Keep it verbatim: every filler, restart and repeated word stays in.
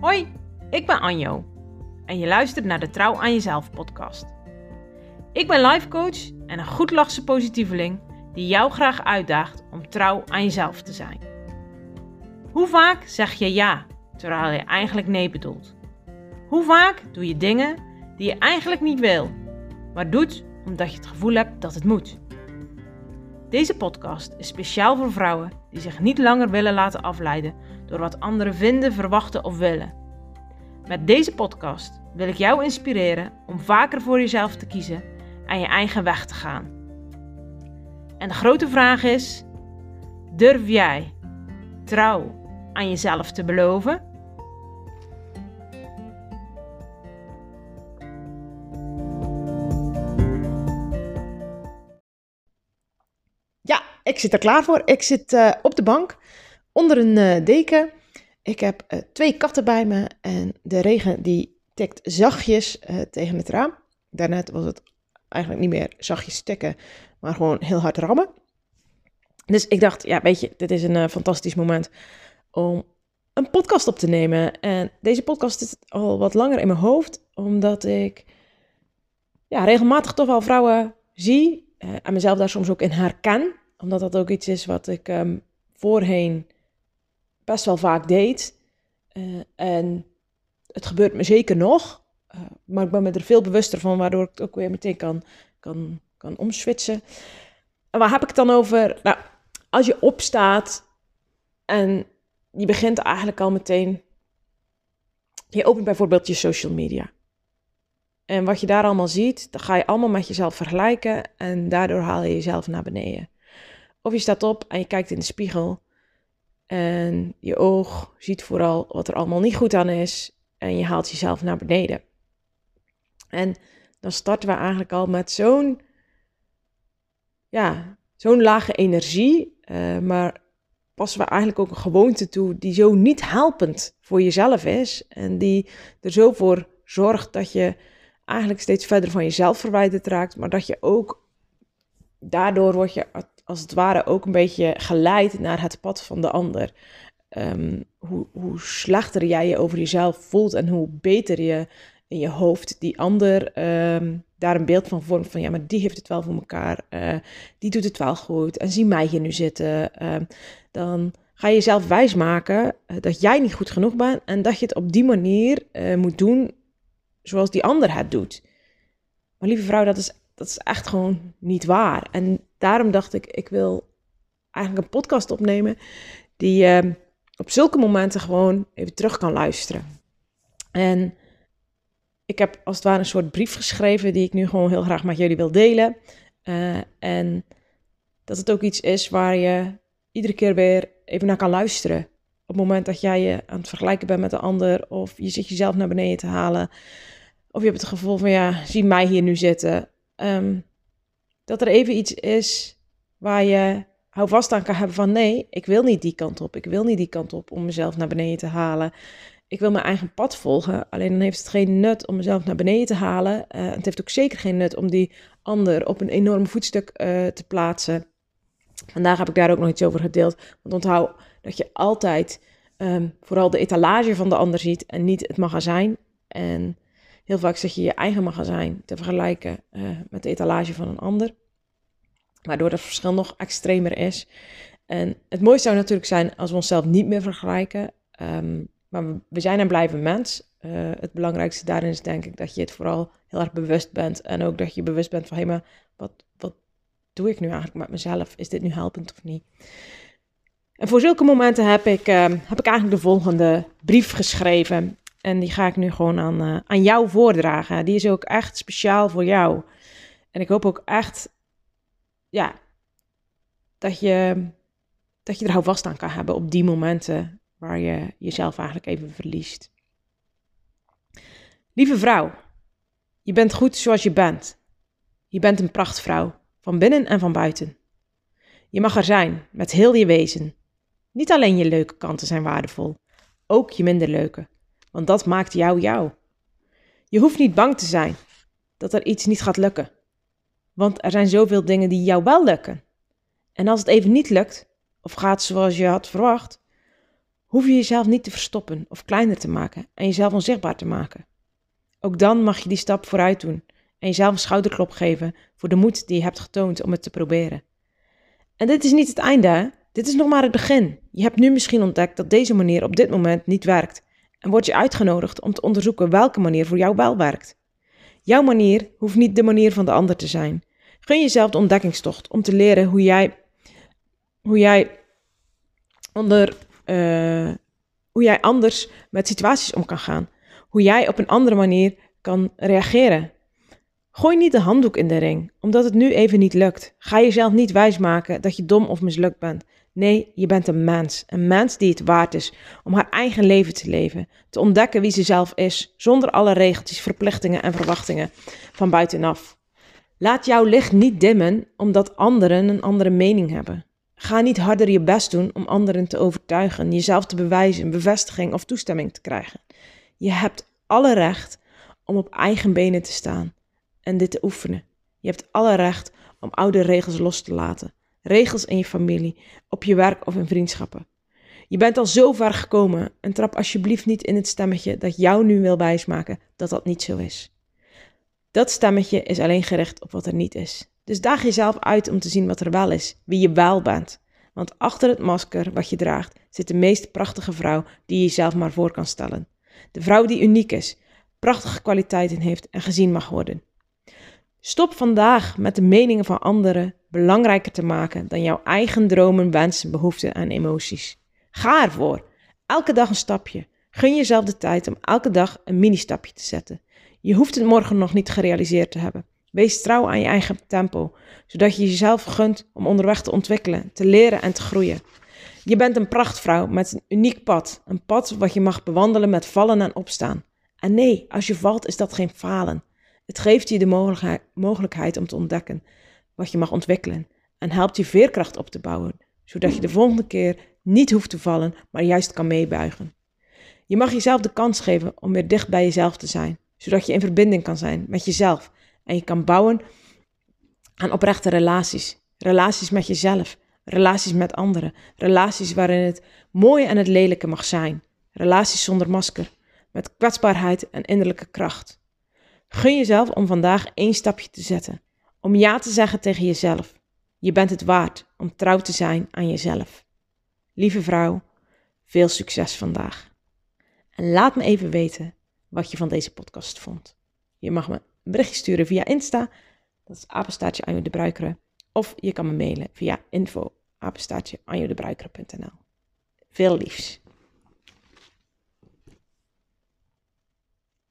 Hoi, ik ben Anjo en je luistert naar de Trouw aan Jezelf podcast. Ik ben life coach en een goedlachse positieveling die jou graag uitdaagt om trouw aan jezelf te zijn. Hoe vaak zeg je ja, terwijl je eigenlijk nee bedoelt? Hoe vaak doe je dingen die je eigenlijk niet wil, maar doet omdat je het gevoel hebt dat het moet? Deze podcast is speciaal voor vrouwen die zich niet langer willen laten afleiden door wat anderen vinden, verwachten of willen. Met deze podcast wil ik jou inspireren om vaker voor jezelf te kiezen en je eigen weg te gaan. En de grote vraag is, durf jij trouw aan jezelf te beloven? Ja, ik zit er klaar voor. Ik zit uh, op de bank onder een uh, deken. Ik heb uh, twee katten bij me en de regen die tikt zachtjes uh, tegen het raam. Daarnet was het eigenlijk niet meer zachtjes tikken, maar gewoon heel hard rammen. Dus ik dacht, ja, weet je, dit is een uh, fantastisch moment om een podcast op te nemen. En deze podcast is al wat langer in mijn hoofd, omdat ik ja, regelmatig toch wel vrouwen zie uh, en mezelf daar soms ook in herken. Omdat dat ook iets is wat ik um, voorheen best wel vaak deed. Uh, en het gebeurt me zeker nog. Uh, maar ik ben me er veel bewuster van, waardoor ik het ook weer meteen kan, kan, kan omswitchen. En waar heb ik het dan over? Nou, als je opstaat en je begint eigenlijk al meteen. Je opent bijvoorbeeld je social media. En wat je daar allemaal ziet, dan ga je allemaal met jezelf vergelijken. En daardoor haal je jezelf naar beneden. Of je staat op en je kijkt in de spiegel. En je oog ziet vooral wat er allemaal niet goed aan is. En je haalt jezelf naar beneden. En dan starten we eigenlijk al met zo'n, ja, zo'n lage energie. Uh, maar passen we eigenlijk ook een gewoonte toe die zo niet helpend voor jezelf is. En die er zo voor zorgt dat je eigenlijk steeds verder van jezelf verwijderd raakt. Maar dat je ook, daardoor word je als het ware ook een beetje geleid naar het pad van de ander. Um, hoe, hoe slechter jij je over jezelf voelt en hoe beter je in je hoofd die ander um, daar een beeld van vormt van ja, maar die heeft het wel voor elkaar, uh, die doet het wel goed en zie mij hier nu zitten. Uh, dan ga je jezelf wijsmaken uh, dat jij niet goed genoeg bent en dat je het op die manier uh, moet doen zoals die ander het doet. Maar lieve vrouw, dat is, dat is echt gewoon niet waar. En daarom dacht ik, ik wil eigenlijk een podcast opnemen die je uh, op zulke momenten gewoon even terug kan luisteren. En ik heb als het ware een soort brief geschreven die ik nu gewoon heel graag met jullie wil delen. Uh, en dat het ook iets is waar je iedere keer weer even naar kan luisteren. Op het moment dat jij je aan het vergelijken bent met de ander, of je zit jezelf naar beneden te halen, of je hebt het gevoel van ja, zie mij hier nu zitten. Um, dat er even iets is waar je houvast aan kan hebben van nee, ik wil niet die kant op. Ik wil niet die kant op om mezelf naar beneden te halen. Ik wil mijn eigen pad volgen. Alleen dan heeft het geen nut om mezelf naar beneden te halen. Uh, het heeft ook zeker geen nut om die ander op een enorm voetstuk uh, te plaatsen. Vandaag heb ik daar ook nog iets over gedeeld. Want onthoud dat je altijd um, vooral de etalage van de ander ziet en niet het magazijn. En heel vaak zit je je eigen magazijn te vergelijken uh, met de etalage van een ander. Waardoor het verschil nog extremer is. En het mooiste zou natuurlijk zijn als we onszelf niet meer vergelijken. Um, maar we zijn en blijven mens. Uh, het belangrijkste daarin is denk ik dat je het vooral heel erg bewust bent. En ook dat je bewust bent van, hé, maar wat, wat doe ik nu eigenlijk met mezelf? Is dit nu helpend of niet? En voor zulke momenten heb ik, uh, heb ik eigenlijk de volgende brief geschreven. En die ga ik nu gewoon aan, uh, aan jou voordragen. Die is ook echt speciaal voor jou. En ik hoop ook echt, ja, dat je, dat je er houvast aan kan hebben op die momenten waar je jezelf eigenlijk even verliest. Lieve vrouw, je bent goed zoals je bent. Je bent een prachtvrouw, van binnen en van buiten. Je mag er zijn, met heel je wezen. Niet alleen je leuke kanten zijn waardevol, ook je minder leuke, want dat maakt jou jou. Je hoeft niet bang te zijn dat er iets niet gaat lukken, want er zijn zoveel dingen die jou wel lukken. En als het even niet lukt, of gaat zoals je had verwacht, hoef je jezelf niet te verstoppen of kleiner te maken en jezelf onzichtbaar te maken. Ook dan mag je die stap vooruit doen en jezelf een schouderklop geven voor de moed die je hebt getoond om het te proberen. En dit is niet het einde, hè? Dit is nog maar het begin. Je hebt nu misschien ontdekt dat deze manier op dit moment niet werkt en word je uitgenodigd om te onderzoeken welke manier voor jou wel werkt. Jouw manier hoeft niet de manier van de ander te zijn. Gun jezelf de ontdekkingstocht om te leren hoe jij, hoe jij, onder, uh, hoe jij anders met situaties om kan gaan. Hoe jij op een andere manier kan reageren. Gooi niet de handdoek in de ring, omdat het nu even niet lukt. Ga jezelf niet wijsmaken dat je dom of mislukt bent. Nee, je bent een mens. Een mens die het waard is om haar eigen leven te leven. Te ontdekken wie ze zelf is, zonder alle regeltjes, verplichtingen en verwachtingen van buitenaf. Laat jouw licht niet dimmen, omdat anderen een andere mening hebben. Ga niet harder je best doen om anderen te overtuigen, jezelf te bewijzen, bevestiging of toestemming te krijgen. Je hebt alle recht om op eigen benen te staan en dit te oefenen. Je hebt alle recht om oude regels los te laten. Regels in je familie, op je werk of in vriendschappen. Je bent al zo ver gekomen en trap alsjeblieft niet in het stemmetje dat jou nu wil wijsmaken dat dat niet zo is. Dat stemmetje is alleen gericht op wat er niet is. Dus daag jezelf uit om te zien wat er wel is, wie je wel bent. Want achter het masker wat je draagt zit de meest prachtige vrouw die je jezelf maar voor kan stellen. De vrouw die uniek is, prachtige kwaliteiten heeft en gezien mag worden. Stop vandaag met de meningen van anderen belangrijker te maken dan jouw eigen dromen, wensen, behoeften en emoties. Ga ervoor. Elke dag een stapje. Gun jezelf de tijd om elke dag een mini-stapje te zetten. Je hoeft het morgen nog niet gerealiseerd te hebben. Wees trouw aan je eigen tempo, zodat je jezelf gunt om onderweg te ontwikkelen, te leren en te groeien. Je bent een prachtvrouw met een uniek pad. Een pad wat je mag bewandelen met vallen en opstaan. En nee, als je valt is dat geen falen. Het geeft je de mogelijkheid om te ontdekken wat je mag ontwikkelen en helpt je veerkracht op te bouwen, zodat je de volgende keer niet hoeft te vallen, maar juist kan meebuigen. Je mag jezelf de kans geven om weer dicht bij jezelf te zijn, zodat je in verbinding kan zijn met jezelf en je kan bouwen aan oprechte relaties. Relaties met jezelf, relaties met anderen, relaties waarin het mooie en het lelijke mag zijn. Relaties zonder masker, met kwetsbaarheid en innerlijke kracht. Gun jezelf om vandaag één stapje te zetten. Om ja te zeggen tegen jezelf. Je bent het waard om trouw te zijn aan jezelf. Lieve vrouw, veel succes vandaag. En laat me even weten wat je van deze podcast vond. Je mag me een berichtje sturen via Insta. Dat is apenstaartje Anjo de Bruikere. Of je kan me mailen via info apenstaartje anjo de bruikere punt n l. Veel liefs.